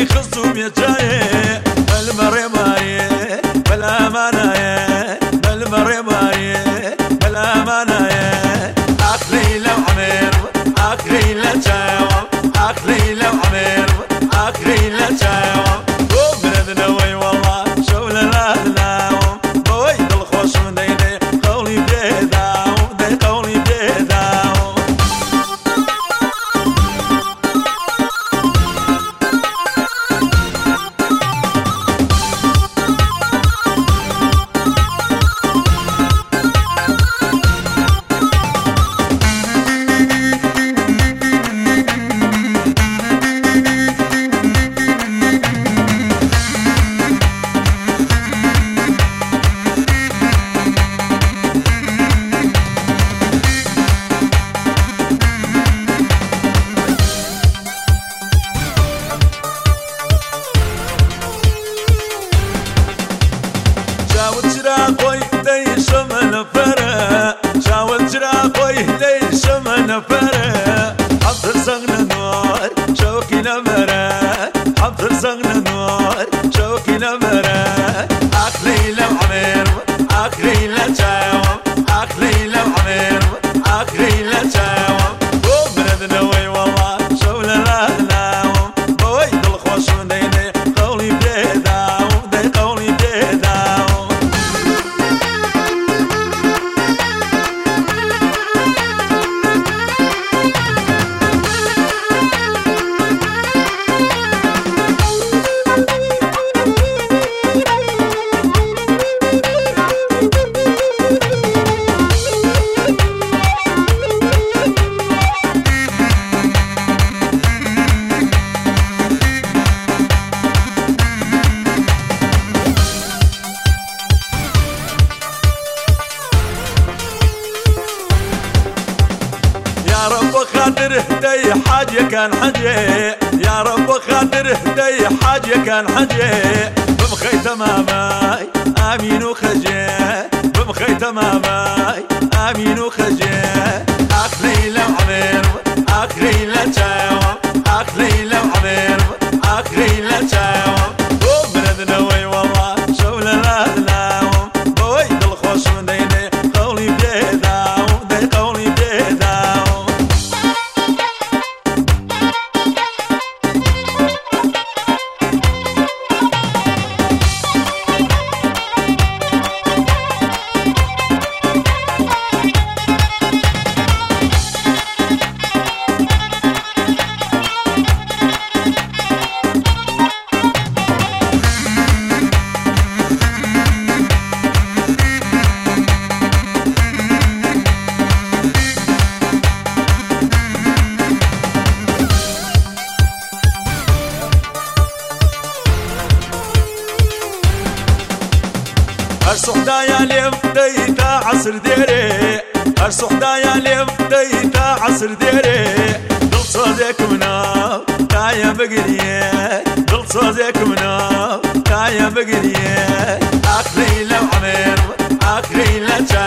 خصوم يجاي بالمريماي بالاماناي بالمريماي بالاماناي اكلي لو عمير اكلي لا جاوب اكلي لو عمير اكلي لا جاوب وبلدنا وي والله شغل لا ناوم بويد الخوش من ديني قولي بيداوم دي قولي بيداوم قوي ليش من فرق شاول جرا قوي ليش من فرق حضر زغن نور شوكي نمرة حضر زغن نور شوكي نمرة أكلي لو عمير أكلي لا جاوب أكلي لو عمير أكلي لا جاوب وبلدنا وي والله شغل لا ناوم بويد الخوش من ديني قولي بيداوم دي قولي بيداوم يا رب خاطر هدي حاجة كان حاجة يا رب خاطر هدي حاجة كان حاجة بمخي تماماي آمين وخجي بمخي تماماي آمين وخجي أكلي لو عمير أكلي لا جاوب أكلي لو عمير أكلي لا جاوب وبلدنا وي والله شغل لا ناوم بويد الخوش من ديني قولي بيداوم دي قولي بيداوم الصحدا يا ليم ديتا عصر ديري الصحدا يا ليم ديتا عصر ديري دل صوزيك مناو تايا بقريه دل صوزيك مناو تايا بقريه أكلي لو عمير أكلي لا